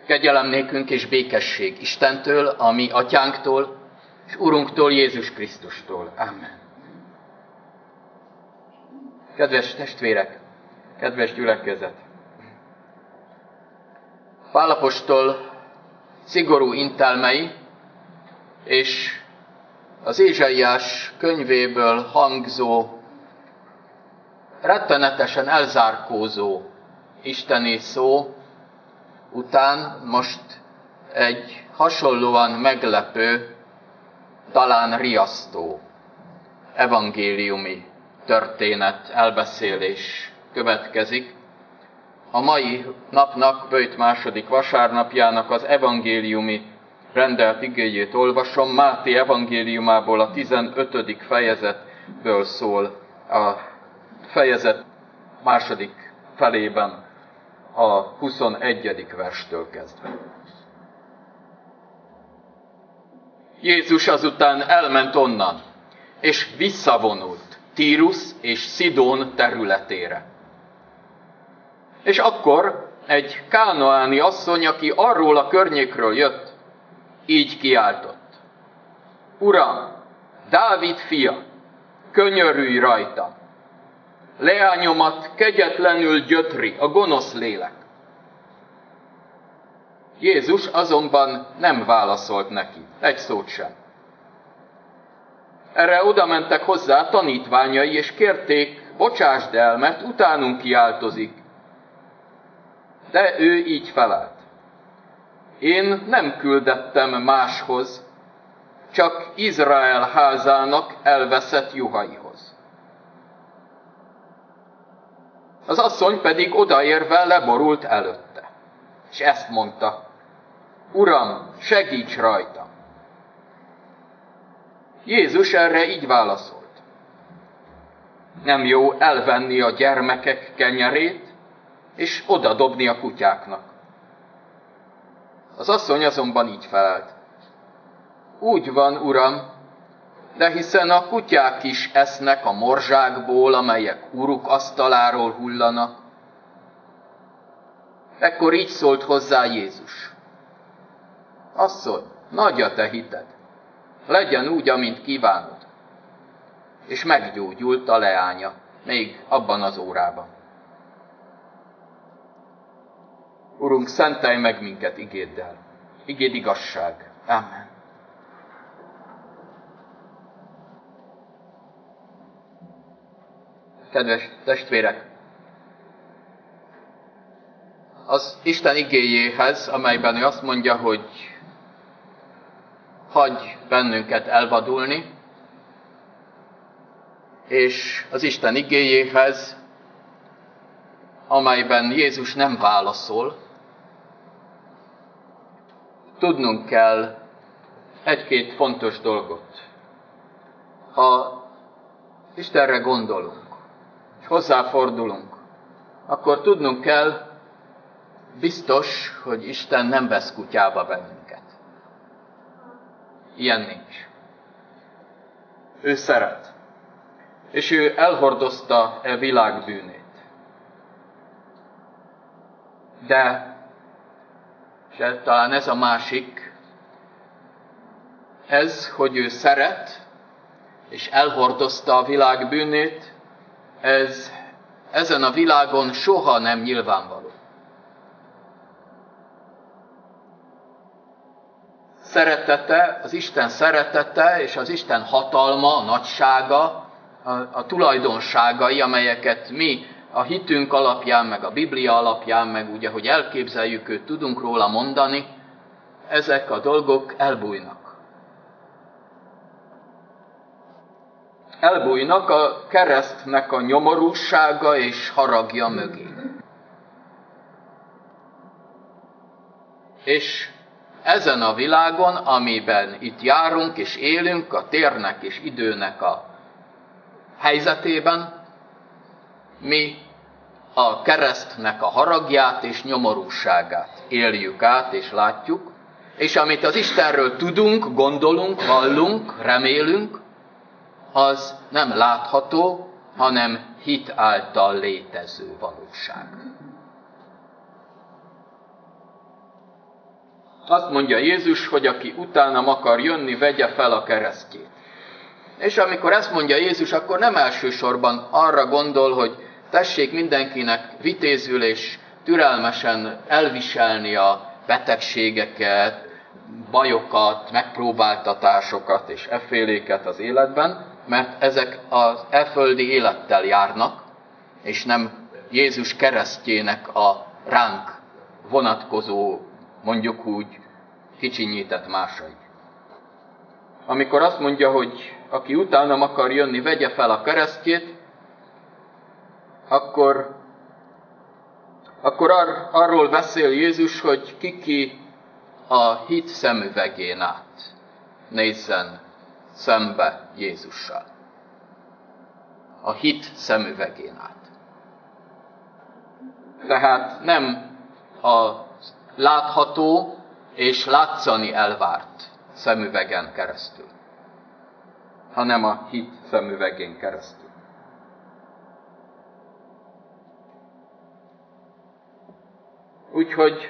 Kegyelem nékünk és békesség Istentől, a mi atyánktól, és Urunktól, Jézus Krisztustól. Amen. Kedves testvérek, kedves gyülekezet! Pál apostol szigorú intelmei és az Ézsaiás könyvéből hangzó, rettenetesen elzárkózó isteni szó után most egy hasonlóan meglepő, talán riasztó evangéliumi történet, elbeszélés következik. A mai napnak, Böjt második vasárnapjának az evangéliumi rendelt igéjét olvasom. Máté evangéliumából a 15. fejezetből szól, a fejezet második felében a 21. verstől kezdve. Jézus azután elment onnan, és visszavonult Tírus és Szidón területére. És akkor egy kánaáni asszony, aki arról a környékről jött, így kiáltott: Uram, Dávid fia, könyörülj rajtam! Leányomat kegyetlenül gyötri a gonosz lélek. Jézus azonban nem válaszolt neki, egy szót sem. Erre odamentek hozzá tanítványai, és kérték, bocsásd el, mert utánunk kiáltozik. De ő így felelt: Én nem küldettem máshoz, csak Izrael házának elveszett juhaihoz. Az asszony pedig odaérve leborult előtte, és ezt mondta: Uram, segíts rajtam! Jézus erre így válaszolt: Nem jó elvenni a gyermekek kenyerét, és odadobni a kutyáknak. Az asszony azonban így felelt: Úgy van, Uram, de hiszen a kutyák is esznek a morzsákból, amelyek uruk asztaláról hullanak. Ekkor így szólt hozzá Jézus: Asszony, nagy a te hited, legyen úgy, amint kívánod. És meggyógyult a leánya, még abban az órában. Urunk, szentelj meg minket igéddel, igéd igazság. Amen. Kedves testvérek! Az Isten igéjéhez, amelyben ő azt mondja, hogy hagyj bennünket elvadulni, és az Isten igéjéhez, amelyben Jézus nem válaszol, tudnunk kell egy-két fontos dolgot. Ha Istenre gondolunk, és hozzáfordulunk, akkor tudnunk kell, biztos, hogy Isten nem vesz kutyába bennünket. Ilyen nincs. Ő szeret, és ő elhordozta e világ bűnét. De, és talán ez a másik, ez, hogy ő szeret, és elhordozta a világ bűnét, ez ezen a világon soha nem nyilvánvaló. Szeretete, az Isten szeretete és az Isten hatalma, a nagysága, a tulajdonságai, amelyeket mi a hitünk alapján, meg a Biblia alapján, meg úgy, ahogy elképzeljük őt, tudunk róla mondani, ezek a dolgok elbújnak. Elbújnak a keresztnek a nyomorúsága és haragja mögé. És ezen a világon, amiben itt járunk és élünk, a térnek és időnek a helyzetében, mi a keresztnek a haragját és nyomorúságát éljük át és látjuk, és amit az Istenről tudunk, gondolunk, hallunk, remélünk, az nem látható, hanem hit által létező valóság. Azt mondja Jézus, hogy aki utánam akar jönni, vegye fel a keresztjét. És amikor ezt mondja Jézus, akkor nem elsősorban arra gondol, hogy tessék mindenkinek vitézül és türelmesen elviselni a betegségeket, bajokat, megpróbáltatásokat és efféléket az életben, mert ezek az földi élettel járnak, és nem Jézus keresztjének a ránk vonatkozó, mondjuk úgy, kicsinyített másai. Amikor azt mondja, hogy aki utánam akar jönni, vegye fel a keresztjét, akkor arról beszél Jézus, hogy ki a hit szemüvegén át nézzen szembe Jézussal. A hit szemüvegén át. Tehát nem a látható és látszani elvárt szemüvegen keresztül, hanem a hit szemüvegén keresztül. Úgyhogy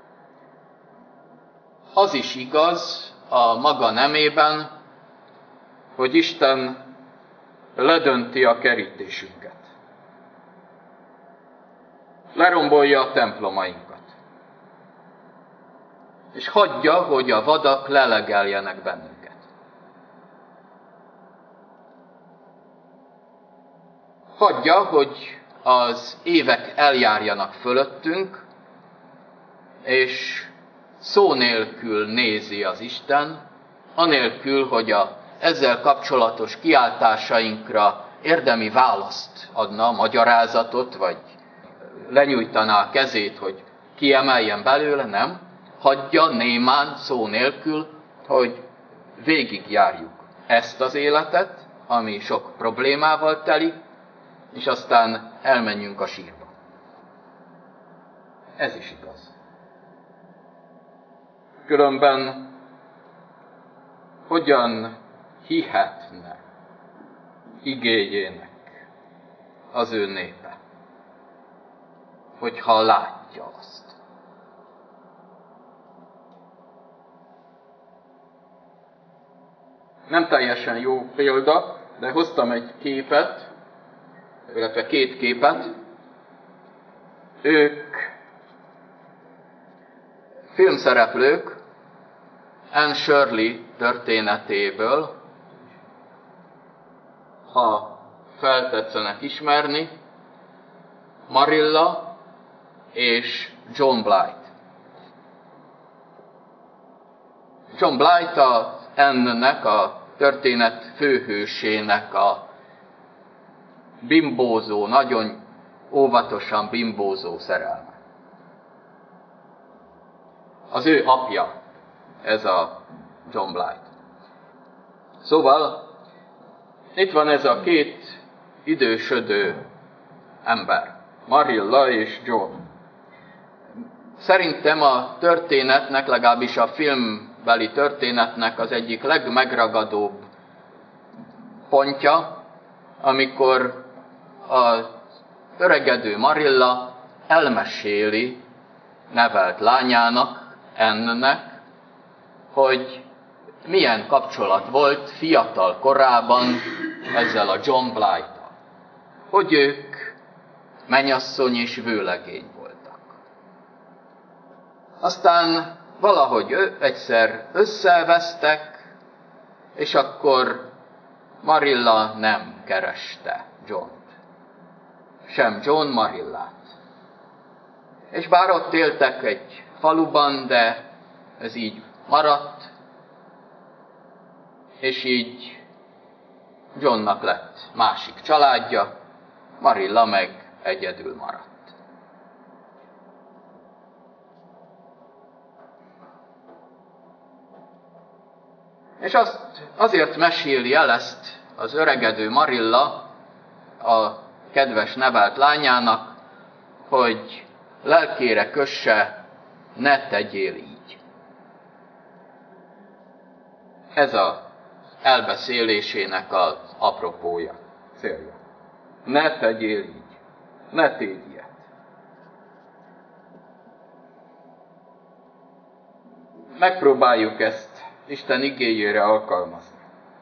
az is igaz a maga nemében, hogy Isten ledönti a kerítésünket. Lerombolja a templomainkat. És hagyja, hogy a vadak lelegeljenek bennünket. Hagyja, hogy az évek eljárjanak fölöttünk, és szó nélkül nézi az Isten, anélkül, hogy ezzel kapcsolatos kiáltásainkra érdemi választ adna, magyarázatot, vagy lenyújtaná a kezét, hogy kiemeljen belőle, nem. Hagyja némán szó nélkül, hogy végigjárjuk ezt az életet, ami sok problémával telik, és aztán elmenjünk a sírba. Ez is igaz. Különben hogyan hihetne igéjének az ő népe, hogyha látja azt? Nem teljesen jó példa, de hoztam egy képet, illetve két képet. Ők filmszereplők Anne Shirley történetéből, ha feltetszenek ismerni, Marilla és John Blight. John Blight a Anne-nek, a történet főhősének a bimbózó, nagyon óvatosan bimbózó szerelme. Az ő apja, ez a John Blight. Szóval itt van ez a két idősödő ember, Marilla és John. Szerintem a történetnek, legalábbis a filmbeli történetnek az egyik legmegragadóbb pontja, amikor az öregedő Marilla elmeséli nevelt lányának, Anne-nek, hogy milyen kapcsolat volt fiatal korában ezzel a John Blight-tal. Hogy ők mennyasszony és vőlegény voltak. Aztán valahogy egyszer összevesztek, és akkor Marilla nem kereste Johnt. Sem John Marillát. És bár ott éltek egy faluban, de ez így maradt, és így Johnnak lett másik családja, Marilla meg egyedül maradt. És azért meséli el ezt az öregedő Marilla a kedves nevelt lányának, hogy lelkére kösse, ne tegyél így. Ez az elbeszélésének az apropója, célja. Ne tegyél így, ne tégy ilyet. megpróbáljuk ezt Isten igéjére alkalmazni.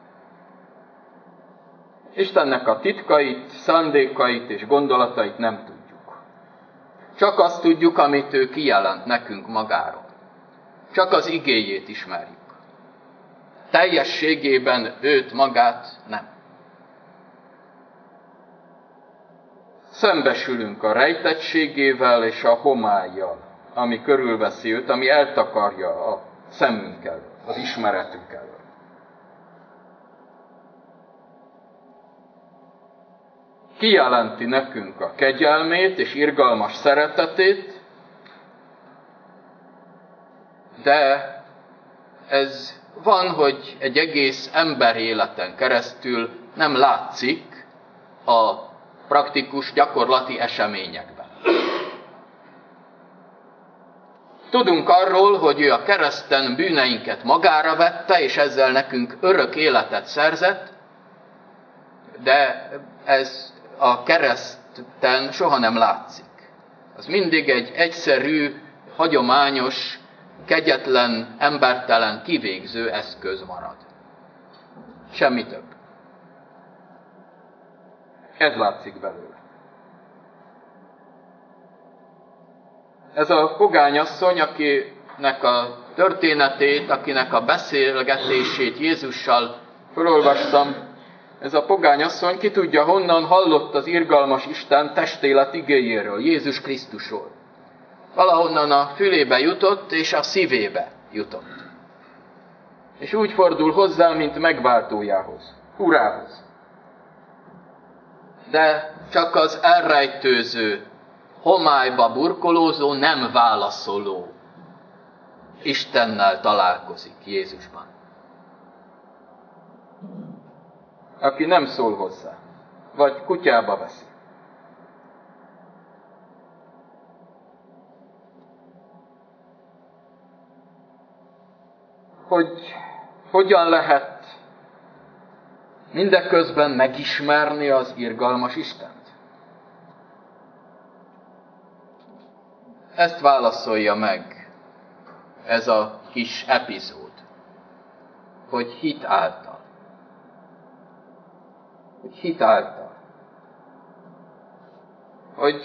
Istennek a titkait, szándékait és gondolatait nem tudjuk. Csak azt tudjuk, amit ő kijelent nekünk magáról. Csak az igéjét ismerjük. Teljességében őt magát nem. Szembesülünk a rejtettségével és a homállyal, ami körülveszi őt, ami eltakarja a szemünk elől, az ismeretünk elől. Kijelenti nekünk a kegyelmét és irgalmas szeretetét, de ez van, hogy egy egész emberéleten keresztül nem látszik a praktikus, gyakorlati eseményekben. Tudunk arról, hogy ő a kereszten bűneinket magára vette, és ezzel nekünk örök életet szerzett, de ez a kereszten soha nem látszik. Az mindig egy egyszerű, hagyományos, kegyetlen, embertelen, kivégző eszköz marad. Semmi több. Ez látszik belőle. Ez a pogányasszony, akinek a történetét, akinek a beszélgetését Jézussal felolvastam, ez a pogányasszony ki tudja, honnan hallott az irgalmas Isten testélet igéjéről, Jézus Krisztusról. Valahonnan a fülébe jutott, és a szívébe jutott. És úgy fordul hozzá, mint megváltójához, Urához. De csak az elrejtőző, homályba burkolózó, nem válaszoló Istennel találkozik Jézusban. Aki nem szól hozzá, vagy kutyába veszi. Hogy hogyan lehet mindeközben megismerni az irgalmas Istent? Ezt válaszolja meg ez a kis epizód, hogy hit által. Hogy hit által. Hogy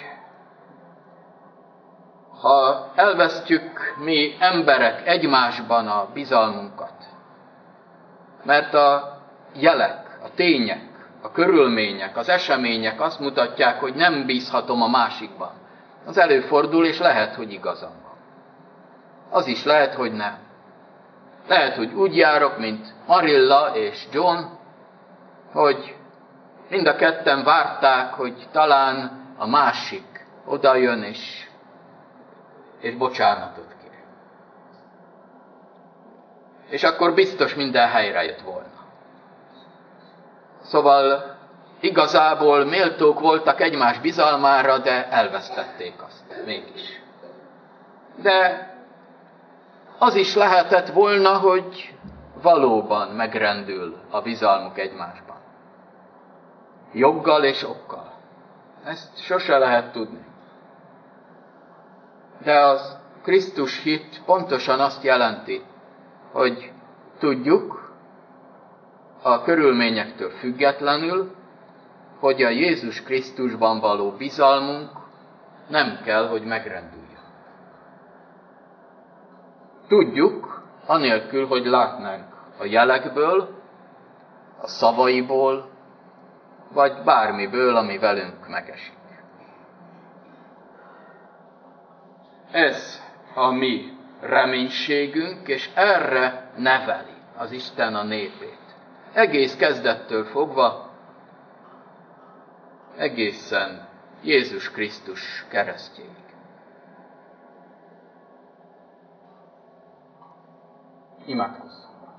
ha elvesztjük mi emberek egymásban a bizalmunkat, mert a jelek, a tények, a körülmények, az események azt mutatják, hogy nem bízhatom a másikban. Az előfordul, és lehet, hogy igazam van. Az is lehet, hogy nem. Lehet, hogy úgy járok, mint Marilla és John, hogy mind a ketten várták, hogy talán a másik odajön és bocsánatot kér. És akkor biztos minden helyre jött volna. Szóval igazából méltók voltak egymás bizalmára, de elvesztették azt mégis. De az is lehetett volna, hogy valóban megrendül a bizalmuk egymásban. Joggal és okkal. Ezt sose lehet tudni. De az Krisztus hit pontosan azt jelenti, hogy tudjuk a körülményektől függetlenül, hogy a Jézus Krisztusban való bizalmunk nem kell, hogy megrendüljön. Tudjuk, anélkül, hogy látnánk a jelekből, a szavaiból, vagy bármiből, ami velünk megesik. Ez a mi reménységünk, és erre neveli az Isten a népét. Egész kezdettől fogva, egészen Jézus Krisztus keresztjéig. Imádkozzunk.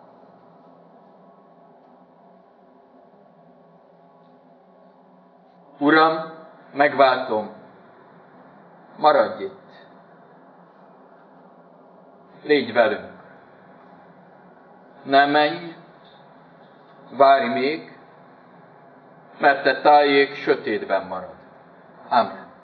Uram, megváltom, maradj itt. Légy velünk. Ne menj, várj még, mert te tájék sötétben marad. Amen.